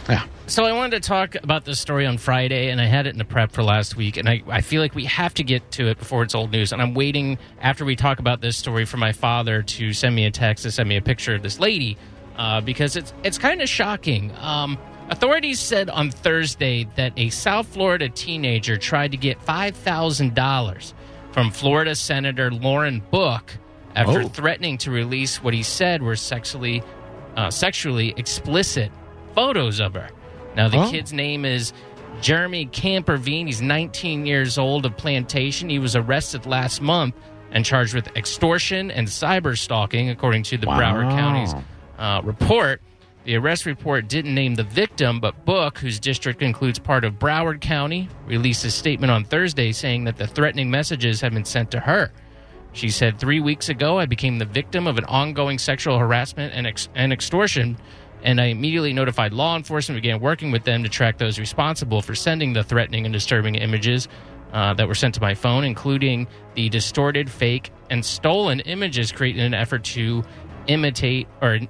Yeah. So I wanted to talk about this story on Friday, and I had it in the prep for last week, and I feel like we have to get to it before it's old news. And I'm waiting, after we talk about this story, for my father to send me a text to send me a picture of this lady, because it's kind of shocking. Authorities said on Thursday that a South Florida teenager tried to get $5,000 from Florida Senator Lauren Book after threatening to release what he said were sexually explicit photos of her. Now, the kid's name is Jeremy Camperveen. He's 19 years old of Plantation. He was arrested last month and charged with extortion and cyber stalking, according to the Broward County's report. The arrest report didn't name the victim, but Book, whose district includes part of Broward County, released a statement on Thursday saying that the threatening messages have been sent to her. She said, 3 weeks ago, I became the victim of an ongoing sexual harassment and extortion, and I immediately notified law enforcement and began working with them to track those responsible for sending the threatening and disturbing images that were sent to my phone, including the distorted, fake, and stolen images created in an effort to intimidate,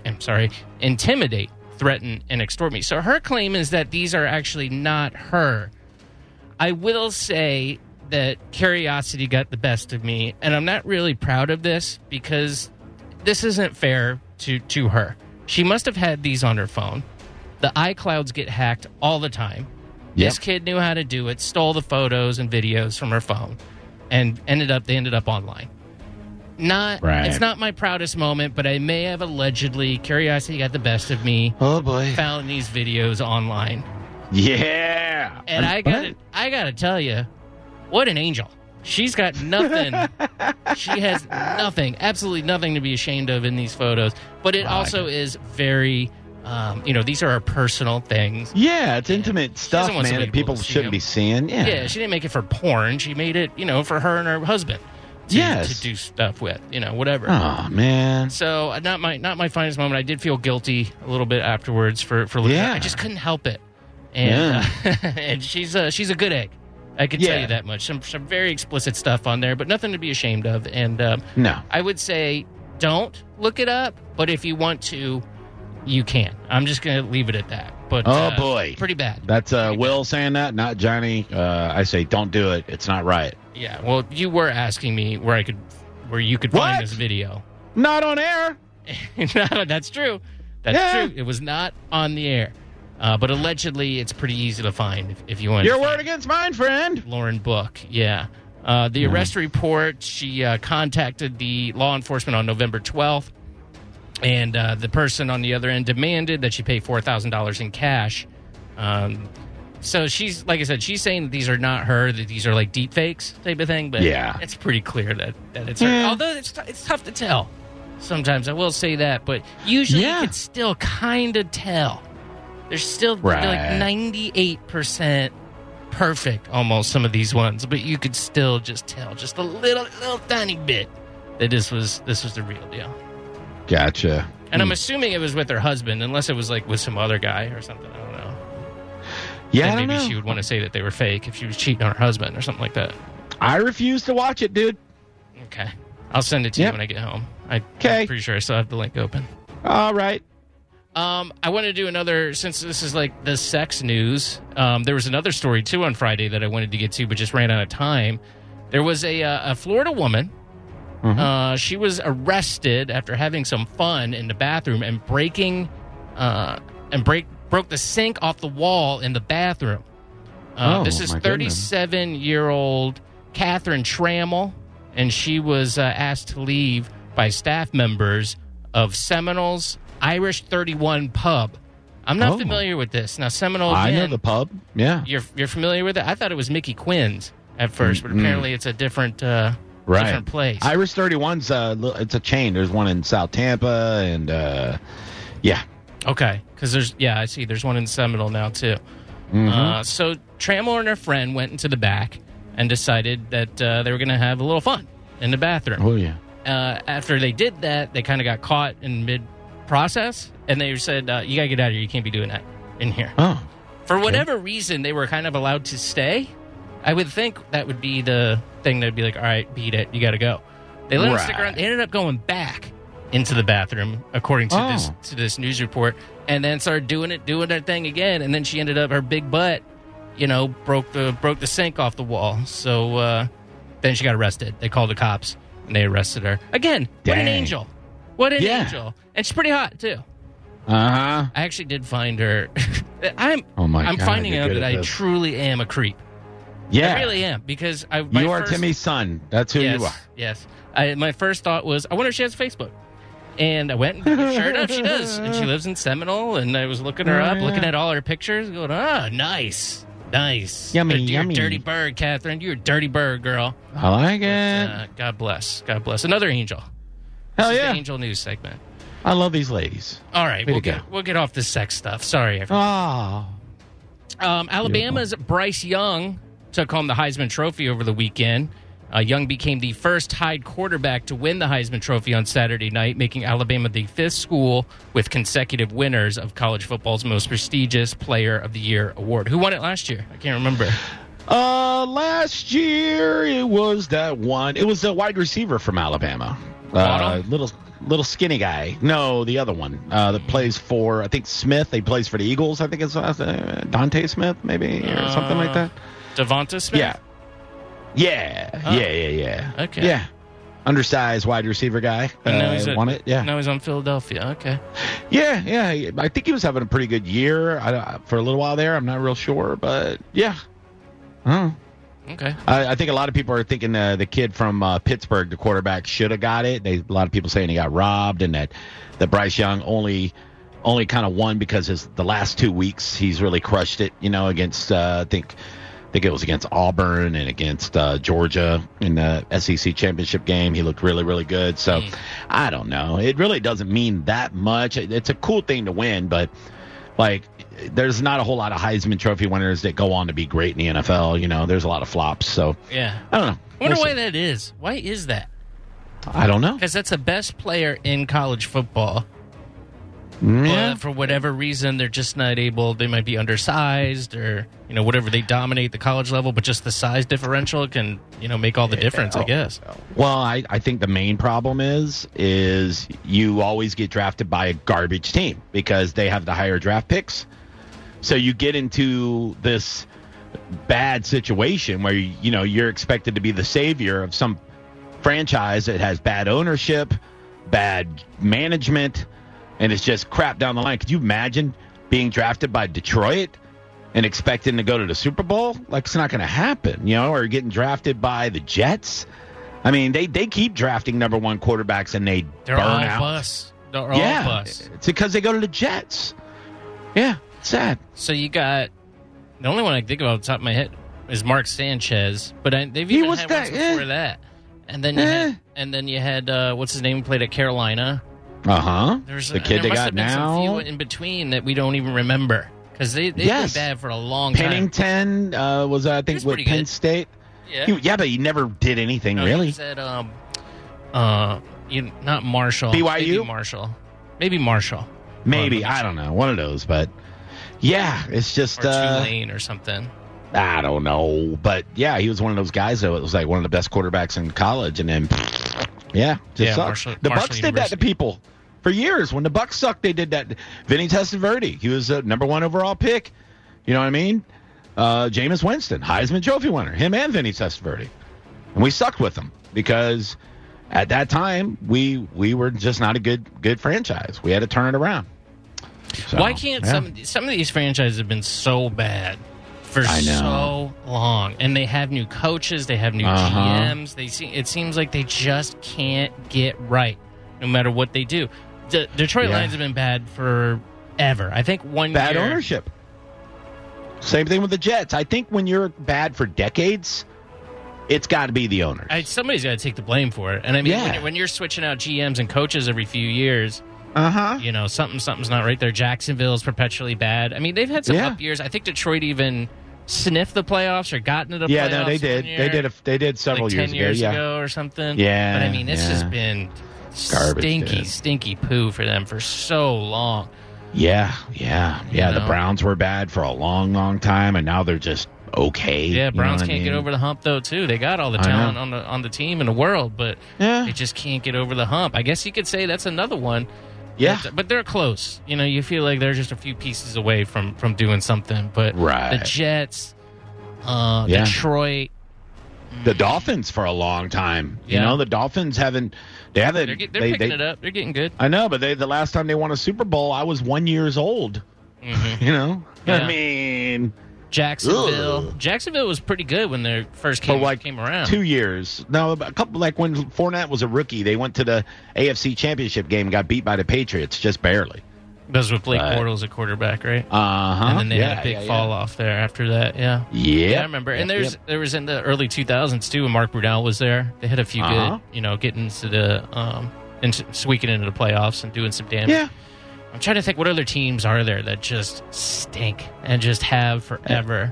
threaten, and extort me. So her claim is that these are actually not her. I will say that curiosity got the best of me, and I'm not really proud of this because this isn't fair to her. She must have had these on her phone. The iClouds get hacked all the time. Yep. This kid knew how to do it, stole the photos and videos from her phone, and they ended up online. It's not my proudest moment, but I may have allegedly, curiosity got the best of me. Oh boy. Found these videos online. Yeah. And I gotta tell you, what an angel. She's got nothing. She has nothing, absolutely nothing to be ashamed of in these photos. But it also is very, these are her personal things. Yeah, it's intimate stuff, man, that people shouldn't be seeing. Yeah, she didn't make it for porn. She made it, for her and her husband. To do stuff with, whatever. Oh man! So not my finest moment. I did feel guilty a little bit afterwards for looking at it. I just couldn't help it. And and she's a good egg. I can tell you that much. Some very explicit stuff on there, but nothing to be ashamed of. And no, I would say don't look it up. But if you want to, you can. I'm just going to leave it at that. But boy, pretty bad. That's Will saying that, not Johnny. I say don't do it. It's not right. Yeah, well, you were asking me where you could find this video. Not on air. No, that's true. That's true. It was not on the air. But allegedly, it's pretty easy to find if you want. Your word against mine, friend. Lauren Book, yeah. The arrest report, she contacted the law enforcement on November 12th, and the person on the other end demanded that she pay $4,000 in cash. So she's, like I said, she's saying that these are not her, that these are like deep fakes type of thing, but it's pretty clear that it's her. Although it's tough to tell sometimes, I will say that, but usually you can still kind of tell. There's still like 98% perfect, almost, some of these ones, but you could still just tell just a little tiny bit that this was the real deal. Gotcha. And I'm assuming it was with her husband, unless it was like with some other guy or something. I don't know. Yeah, then maybe she would want to say that they were fake if she was cheating on her husband or something like that. I refuse to watch it, dude. Okay. I'll send it to you when I get home. I'm pretty sure I still have the link open. All right. I want to do another, since this is like the sex news, there was another story too on Friday that I wanted to get to, but just ran out of time. There was a Florida woman. She was arrested after having some fun in the bathroom and broke the sink off the wall in the bathroom. This is 37-year-old Catherine Trammell, and she was asked to leave by staff members of Seminoles Irish 31 Pub. I'm not familiar with this. Now, Seminole, I know the pub. Yeah. You're familiar with it? I thought it was Mickey Quinn's at first, but apparently it's a different different place. Irish 31's it's a chain. There's one in South Tampa, and Okay, because I see there's one in Seminole now too. So Trammell and her friend went into the back and decided that they were going to have a little fun in the bathroom. Oh yeah. After they did that, they kind of got caught in mid-process, and they said, "You got to get out of here. You can't be doing that in here." Oh. For whatever reason, they were kind of allowed to stay. I would think that would be the thing that would be like, all right, beat it. You got to go. They let them stick around. They ended up going back into the bathroom, according to this news report, and then started doing her thing again. And then she ended up, her big butt, broke the sink off the wall. So then she got arrested. They called the cops and they arrested her again. Dang. What an angel! What an angel! And she's pretty hot too. I actually did find her. I'm God, finding out that I truly am a creep. Yeah, I really am, because you are Timmy's son. That's who you are. Yes. My first thought was, I wonder if she has Facebook. And I went, and sure enough, she does. And she lives in Seminole, and I was looking her up, looking at all her pictures, going, nice. Yummy, You're yummy. a dirty bird, Catherine. You're a dirty bird, girl. I like it. God bless. God bless. Another angel. Hell this yeah. is the angel news segment. I love these ladies. All right, we'll get off this sex stuff. Sorry, everyone. Alabama's Bryce Young took home the Heisman Trophy over the weekend. Young became the first Tide quarterback to win the Heisman Trophy on Saturday night, making Alabama the fifth school with consecutive winners of college football's most prestigious Player of the Year award. Who won it last year? I can't remember. Last year it was that one. It was a wide receiver from Alabama. Little skinny guy. No, the other one that plays for, I think, Smith. He plays for the Eagles. I think it's Dante Smith, maybe, or something like that. Devonta Smith? Yeah. Okay. Yeah. Undersized wide receiver guy. Won it. Yeah. Now he's on Philadelphia. Okay. Yeah. I think he was having a pretty good year for a little while there. I'm not real sure, but yeah. Okay. I think a lot of people are thinking the kid from Pittsburgh, the quarterback, should have got it. A lot of people saying he got robbed, and that Bryce Young only kind of won because the last 2 weeks he's really crushed it. Against I think it was against Auburn and against Georgia in the SEC championship game. He looked really, really good. So I don't know. It really doesn't mean that much. It's a cool thing to win, but there's not a whole lot of Heisman Trophy winners that go on to be great in the NFL. There's a lot of flops. So yeah, I don't know. I wonder why that is. Why is that? I don't know. Because that's the best player in college football. Yeah. But for whatever reason, they're just not able. They might be undersized, or whatever. They dominate the college level, but just the size differential can make all the difference. I guess. Well, I think the main problem is you always get drafted by a garbage team because they have the higher draft picks. So you get into this bad situation where you're expected to be the savior of some franchise that has bad ownership, bad management, and it's just crap down the line. Could you imagine being drafted by Detroit and expecting to go to the Super Bowl? It's not going to happen, or getting drafted by the Jets. I mean, they keep drafting number one quarterbacks and they're burn all out. Bust. They're all bust. It's because they go to the Jets. Yeah, it's sad. So you got, the only one I can think about off the top of my head is Mark Sanchez, but they've even had ones before that. And then you had what's his name, played at Carolina. There's the kid they got now. Some few in between that we don't even remember because they've been bad for a long time. Pennington was I think with Penn State. Yeah, but he never did anything really. He said, not Marshall. BYU. Maybe Marshall. Maybe I don't know, one of those. But yeah, it's just or Tulane or something. I don't know, but yeah, he was one of those guys that was one of the best quarterbacks in college, and then sucked. The Bucs did that to people for years. When the Bucs sucked, they did that. Vinny Testaverde, he was a number one overall pick. You know what I mean? Jameis Winston, Heisman Trophy winner, him and Vinny Testaverde, and we sucked with them because at that time we were just not a good franchise. We had to turn it around. So, why can't some of these franchises have been so bad for so long, and they have new coaches, they have new GMs. It seems like they just can't get right, no matter what they do. Detroit Lions have been bad forever. I think bad ownership. Same thing with the Jets. I think when you're bad for decades, it's got to be the owners. Somebody's got to take the blame for it. And I mean, when you're switching out GMs and coaches every few years. Something's not right there. Jacksonville's perpetually bad. I mean, they've had some up years. I think Detroit even sniffed the playoffs or gotten to the playoffs. Yeah, no, they did. They did several years ago. 10 years ago or something. Yeah. But I mean, it's just been stinky poo for them for so long. Yeah. The Browns were bad for a long, long time, and now they're just okay. Yeah, Browns can't get over the hump though too. They got all the talent on the team in the world, but they just can't get over the hump. I guess you could say that's another one. Yeah, but they're close. You feel like they're just a few pieces away from doing something. But the Jets, Detroit, the Dolphins for a long time. The Dolphins haven't. They're picking it up. They're getting good. I know, but the last time they won a Super Bowl, I was 1 year old. Mm-hmm. I mean, Jacksonville was pretty good when they first came around. 2 years. No, a couple, like when Fournette was a rookie, they went to the AFC Championship game and got beat by the Patriots, just barely. That was with Blake Bortles at quarterback, right? Uh-huh. And then they had a big fall off there after that, Yeah, I remember. And there was in the early 2000s, too, when Mark Brunell was there. They had a few good, getting into the squeaking into the playoffs and doing some damage. Yeah. I'm trying to think what other teams are there that just stink and just have forever.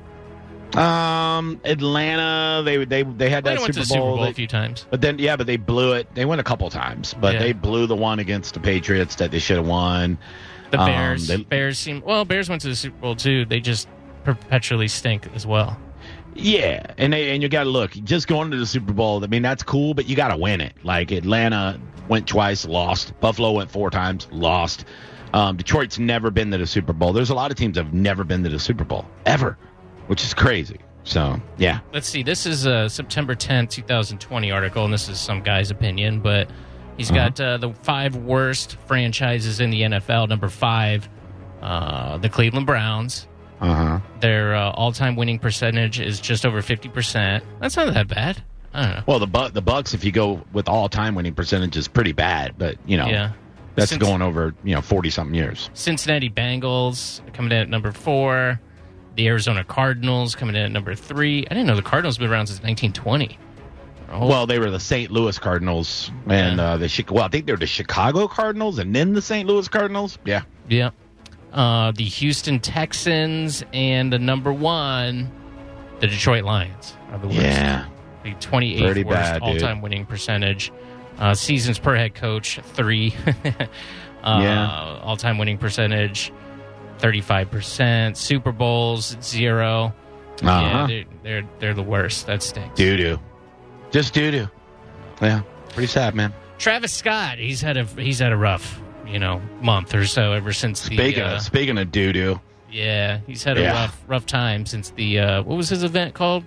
Atlanta, they had that went to the Super Bowl a few times. But they blew it. They won a couple times, but they blew the one against the Patriots that they should have won. The Bears. Bears went to the Super Bowl too. They just perpetually stink as well. Yeah, and you got to look. Just going to the Super Bowl, I mean, that's cool, but you got to win it. Like Atlanta went twice, lost. Buffalo went 4 times, lost. Detroit's never been to the Super Bowl. There's a lot of teams that have never been to the Super Bowl, ever, which is crazy. So, yeah. Let's see. This is a September 10th, 2020 article, and this is some guy's opinion, but he's got the 5 worst franchises in the NFL. Number 5, the Cleveland Browns. Their all-time winning percentage is just over 50%. That's not that bad. I don't know. Well, the Bucks, if you go with all-time winning percentage, is pretty bad, but, that's going over, 40-something years. Cincinnati Bengals coming in at number 4. The Arizona Cardinals coming in at number 3. I didn't know the Cardinals have been around since 1920. Well, they were the St. Louis Cardinals, and I think they're the Chicago Cardinals, and then the St. Louis Cardinals. Yeah. Yeah. The Houston Texans, and the number 1, the Detroit Lions are the worst. Yeah. The 28th worst all-time winning percentage. Seasons per head coach, 3. All-time winning percentage, 35%. Super Bowls, 0. Yeah, they're the worst. That stinks. Doo-doo. Just doo-doo. Yeah, pretty sad, man. Travis Scott, he's had a rough, month or so ever since Speaking of doo-doo. Yeah, he's had a rough time since the what was his event called?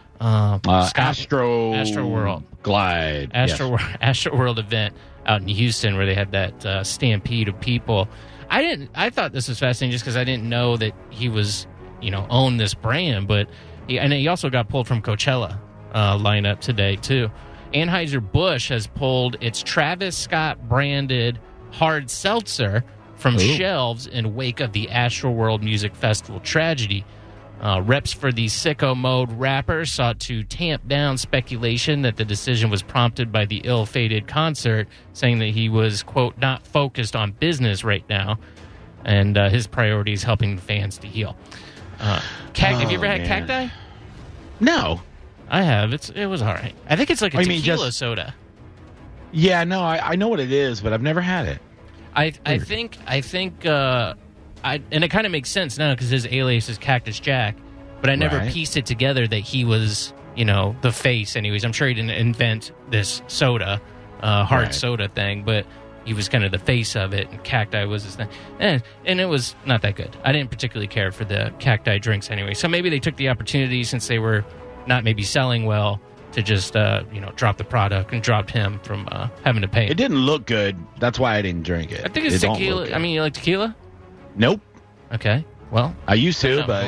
Astro World Glide. Astro World event out in Houston where they had that stampede of people. I thought this was fascinating just because I didn't know that he was, owned this brand, but he also got pulled from Coachella lineup today too. Anheuser-Busch has pulled its Travis Scott branded hard seltzer from shelves in wake of the Astroworld Music Festival tragedy. Reps for the Sicko Mode rapper sought to tamp down speculation that the decision was prompted by the ill-fated concert, saying that he was, quote, not focused on business right now, and his priority is helping fans to heal. Have you ever had Cacti? No. I have. It was all right. I think it's like a tequila soda. Yeah, no, I know what it is, but I've never had it. I think and it kind of makes sense now because his alias is Cactus Jack, but I never pieced it together that he was, the face anyways. I'm sure he didn't invent this soda, hard soda thing, but he was kind of the face of it, and Cacti was his thing. And it was not that good. I didn't particularly care for the Cacti drinks anyway. So maybe they took the opportunity, since they were not maybe selling well, to just, drop the product and dropped him from having to pay. It didn't look good. That's why I didn't drink it. I think it's tequila. I mean, you like tequila? Nope. Okay. Well, I used to, but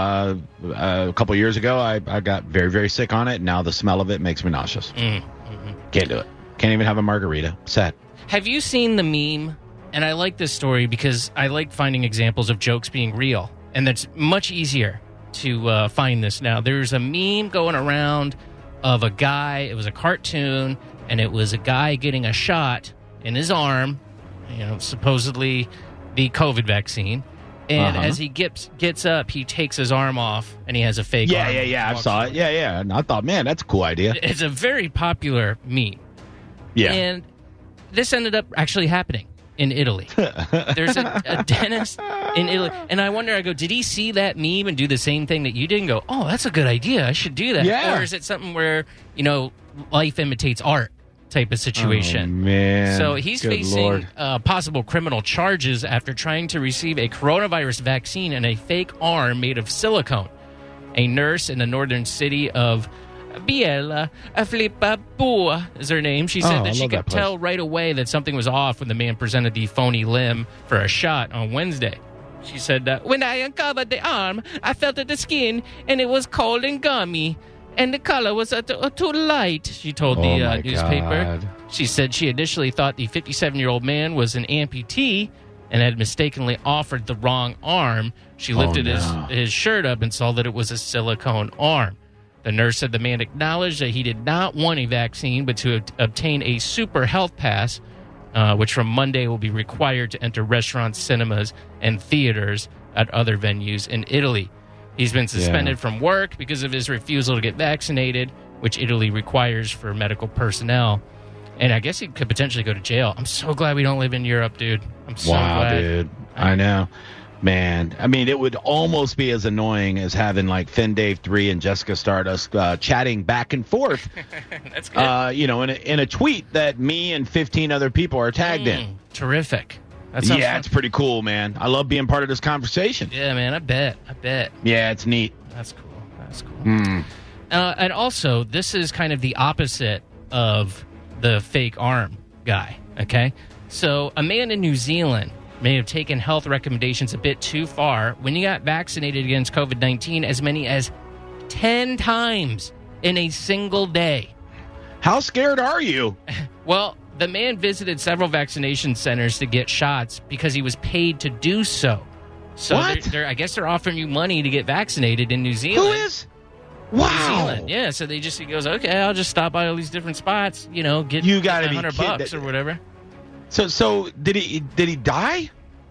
a couple years ago, I got very, very sick on it. And now the smell of it makes me nauseous. Can't do it. Can't even have a margarita. Sad. Have you seen the meme? And I like this story because I like finding examples of jokes being real, and that's much easier to find this now. There's a meme going around of a guy. It was a cartoon, and it was a guy getting a shot in his arm, supposedly the COVID vaccine. And as he gets up, he takes his arm off, and he has a fake arm. Yeah, I saw it. Yeah. And I thought, man, that's a cool idea. It's a very popular meme. Yeah. And this ended up actually happening in Italy. There's a dentist in Italy. And I wonder, did he see that meme and do the same thing that you did and go, oh, that's a good idea, I should do that? Yeah. Or is it something where, life imitates art type of situation? Oh, man. So he's facing possible criminal charges after trying to receive a coronavirus vaccine in a fake arm made of silicone. A nurse in the northern city of Biella Flipapua is her name. She said that she could tell right away that something was off when the man presented the phony limb for a shot on Wednesday. She said, when I uncovered the arm, I felt the skin, and it was cold and gummy, and the color was too light, she told the newspaper. God. She said she initially thought the 57-year-old man was an amputee and had mistakenly offered the wrong arm. She lifted his shirt up and saw that it was a silicone arm. The nurse said the man acknowledged that he did not want a vaccine, but to obtain a super health pass, which from Monday will be required to enter restaurants, cinemas, and theaters at other venues in Italy. He's been suspended from work because of his refusal to get vaccinated, which Italy requires for medical personnel. And I guess he could potentially go to jail. I'm so glad we don't live in Europe, dude. I'm so glad. Dude. I know. Man, I mean, it would almost be as annoying as having like Finn Dave 3 and Jessica Stardust chatting back and forth. That's good. In a tweet that me and 15 other people are tagged in. Terrific. That sounds fun. It's pretty cool, man. I love being part of this conversation. Yeah, man, I bet. Yeah, it's neat. That's cool. And also, this is kind of the opposite of the fake arm guy, okay? So a man in New Zealand may have taken health recommendations a bit too far when he got vaccinated against COVID-19 as many as 10 times in a single day. How scared are you? Well, the man visited several vaccination centers to get shots because he was paid to do so. So what? I guess they're offering you money to get vaccinated in New Zealand. Who is? Wow. New Zealand. Yeah, so he goes, okay, I'll just stop by all these different spots, get you gotta be $100 or whatever. So did he die?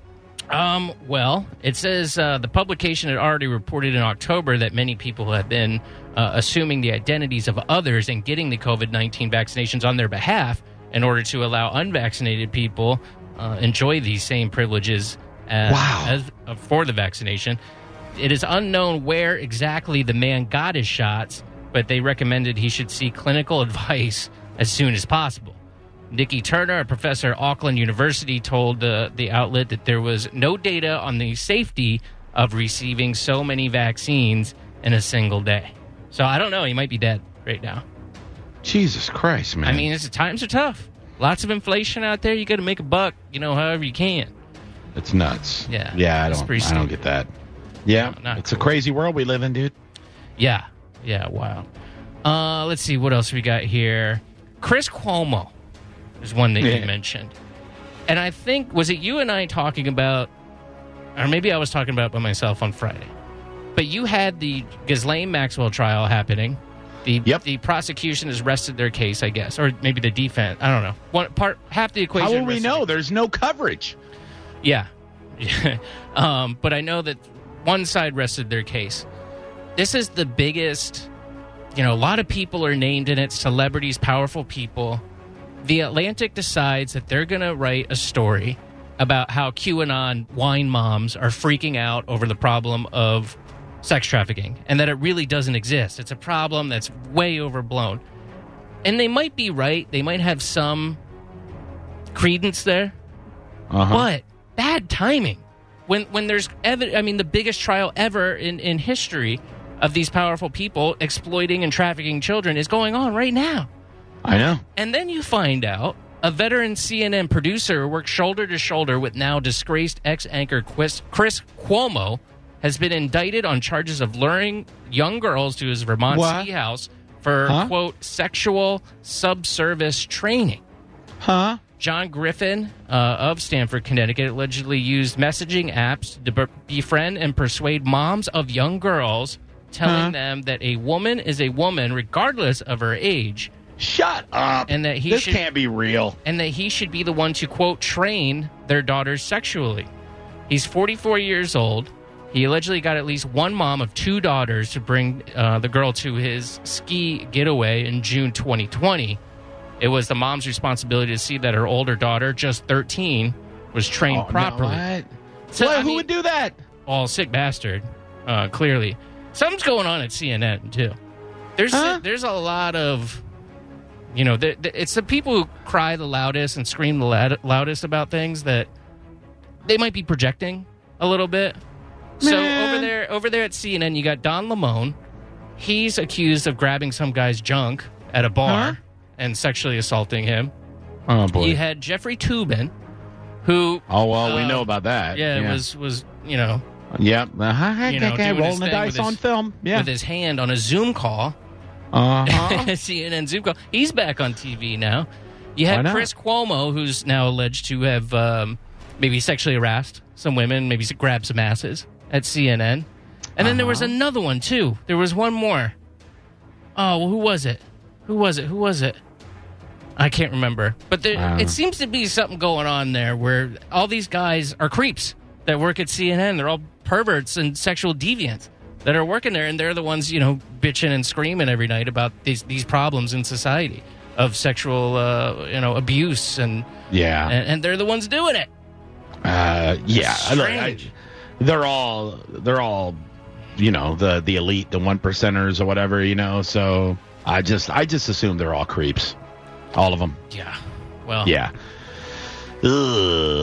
Well, it says the publication had already reported in October that many people had been assuming the identities of others and getting the COVID-19 vaccinations on their behalf in order to allow unvaccinated people enjoy these same privileges for the vaccination. It is unknown where exactly the man got his shots, but they recommended he should seek clinical advice as soon as possible. Nikki Turner, a professor at Auckland University, told the outlet that there was no data on the safety of receiving so many vaccines in a single day. So I don't know. He might be dead right now. Jesus Christ, man. I mean, times are tough. Lots of inflation out there. You got to make a buck, however you can. It's nuts. Yeah. Yeah, I don't get that. Yeah, no, it's a crazy world we live in, dude. Yeah, wow. Let's see, what else we got here? Chris Cuomo is one that you mentioned. And I think, was it you and I talking about, or maybe I was talking about it by myself on Friday, but you had the Ghislaine Maxwell trial happening. The prosecution has rested their case, I guess, or maybe the defense. I don't know. Half the equation. How will we know? There's no coverage. Yeah. But I know that one side rested their case. This is the biggest, a lot of people are named in it, celebrities, powerful people. The Atlantic decides that they're going to write a story about how QAnon wine moms are freaking out over the problem of sex trafficking and that it really doesn't exist. It's a problem that's way overblown. And they might be right. They might have some credence there. But bad timing. When there's the biggest trial ever in history of these powerful people exploiting and trafficking children is going on right now. I know. And then you find out a veteran CNN producer who worked shoulder to shoulder with now disgraced ex-anchor Chris Cuomo has been indicted on charges of luring young girls to his Vermont ski house for, quote, sexual subservice training. John Griffin of Stamford, Connecticut, allegedly used messaging apps to befriend and persuade moms of young girls, telling them that a woman is a woman regardless of her age. Shut up. And that this can't be real. And that he should be the one to, quote, train their daughters sexually. He's 44 years old. He allegedly got at least one mom of two daughters to bring the girl to his ski getaway in June 2020. It was the mom's responsibility to see that her older daughter, just 13, was trained properly. So, who would do that? All sick bastard. Clearly, something's going on at CNN too. There's a lot of, it's the people who cry the loudest and scream the loudest about things that they might be projecting a little bit. So over there at CNN, you got Don Lemon. He's accused of grabbing some guy's junk at a bar and sexually assaulting him. Oh boy! You had Jeffrey Toobin, who we know about that. Yeah, was Yep. Rolling the dice on film. Yeah. With his hand on a Zoom call. CNN Zoom call. He's back on TV now. You had Chris Cuomo, who's now alleged to have maybe sexually harassed some women, maybe grabbed some asses at CNN. And then there was another one, too. There was one more. Oh, well, who was it? I can't remember. But it seems to be something going on there where all these guys are creeps that work at CNN. They're all perverts and sexual deviants that are working there, and they're the ones, bitching and screaming every night about these problems in society of sexual, abuse, and they're the ones doing it. Strange. They're all, the elite, the 1%ers or whatever, So I just assume they're all creeps, all of them. Yeah. Well. Yeah. Ugh.